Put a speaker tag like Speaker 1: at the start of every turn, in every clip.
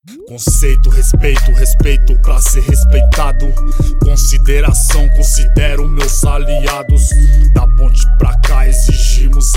Speaker 1: Conceito, respeito pra ser respeitado. Consideração, considero meus aliados. Da ponte pra cá exigimos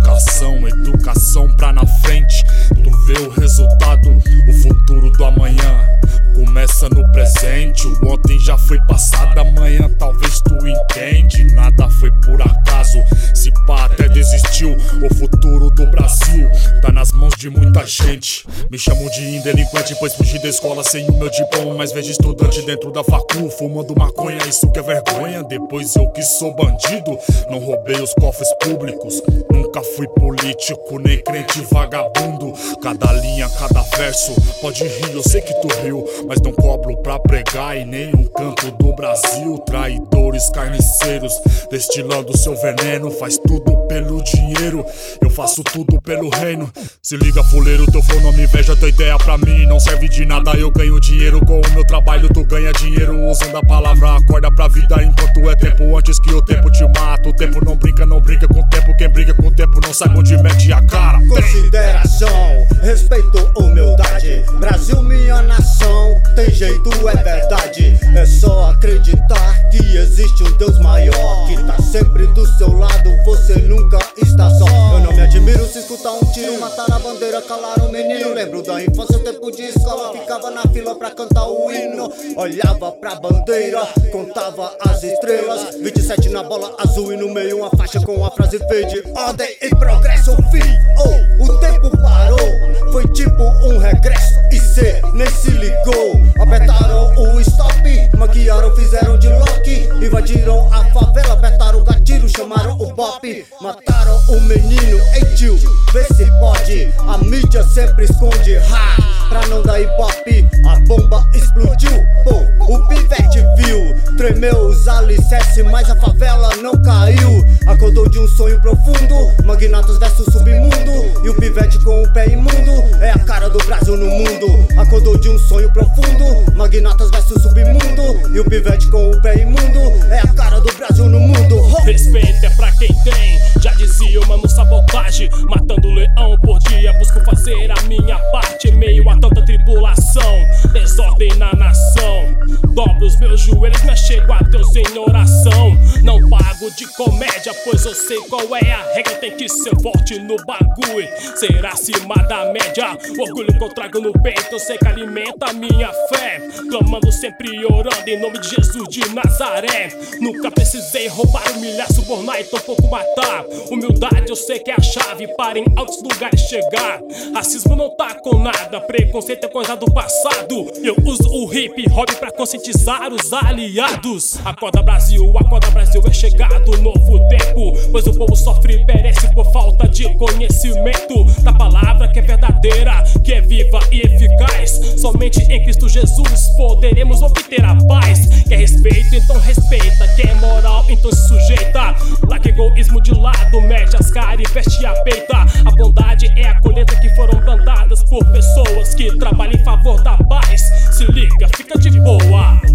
Speaker 1: educação pra na frente tu vê o resultado. O futuro do amanhã começa no presente. O ontem já foi passado, amanhã talvez tu entende. Nada foi por acaso, se pá até desistiu. O futuro do Brasil tá nas mãos de muita gente. Me chamam de indelinquente, pois fugi da escola sem o meu diploma. Mas vejo estudante dentro da facu, fumando maconha, isso que é vergonha. Depois eu que sou bandido, não roubei os cofres públicos. Nunca fui político, nem crente vagabundo. Cada linha, cada verso, pode rir, eu sei que tu riu, mas não cobro pra pregar em nenhum canto do Brasil. Traidores, carniceiros, destilando seu veneno. Faz tudo pelo dinheiro, eu faço tudo pelo reino. Se liga, fuleiro, teu flow não me inveja. Tua ideia pra mim não serve de nada. Eu ganho dinheiro com o meu trabalho, tu ganha dinheiro usando a palavra. Acorda pra vida enquanto é tempo, antes que o tempo te mata. O tempo não brinca com o tempo. Quem briga com o tempo não sabe onde mete a cara.
Speaker 2: Consideração, respeito, humildade. Brasil, minha nação, tem jeito, é verdade. É só acreditar que existe um Deus maior, que tá sempre do seu lado, você nunca está só. Eu não me admiro se escutar um tiro, matar a bandeira, calar um menino. Lembro da infância, tempo de escola, ficava na fila pra cantar o hino. Olhava pra bandeira, contava as estrelas. 27 na bola azul e no meio uma faixa com a frase verde: ordem e progresso, fim. Oh, o tempo parou, foi tipo um regresso e cê nem se ligou. Apertaram o stop, maquiaram, fizeram de Loki. Invadiram a favela, apertaram o gatilho, chamaram o bop. Mataram o menino, ei tio, vê se pode. A mídia sempre esconde, pra não dar ibope. A bomba explodiu, pô, o pivete viu. Tremeu os alicerces, mas a favela não caiu. Acordou de um sonho profundo, magnatas versus submundo. E o pivete com o pé imundo é a cara do Brasil no mundo. Acordou de um sonho profundo, magnatas versus submundo. E o pivete com o pé imundo é a cara do Brasil no mundo.
Speaker 3: Respeito é pra quem tem, já dizia o mano Sabotagem. Matando leão por dia, busco fazer a minha parte. Em meio a tanta tribulação, desordem na nação. Dobro os meus joelhos, me achego a Deus em oração. Não pago de comédia, pois eu sei qual é a regra. Tem que ser forte no bagulho, ser acima da média. O orgulho que eu trago no peito, eu sei que alimenta a minha fé. Clamando sempre e orando em nome de Jesus de Nazaré. Nunca precisei roubar, humilhar, subornar e tampouco matar. Humildade eu sei que é a chave para em altos lugares chegar. Racismo não tá com nada, preconceito é coisa do passado. Eu uso o hip hop pra conscientizar os aliados. Acorda Brasil, é chegado novo tempo. Pois o povo sofre e perece por falta de conhecimento da palavra que é verdadeira, que é viva e eficaz. Somente em Cristo Jesus poderemos obter a paz. Quer respeito, então respeita. Quer moral, então se sujeita. Larga egoísmo de lado, mete as caras e veste a peita. A bondade é a colheita que foram plantadas por pessoas que trabalham em favor da paz. Se liga, fica de boa.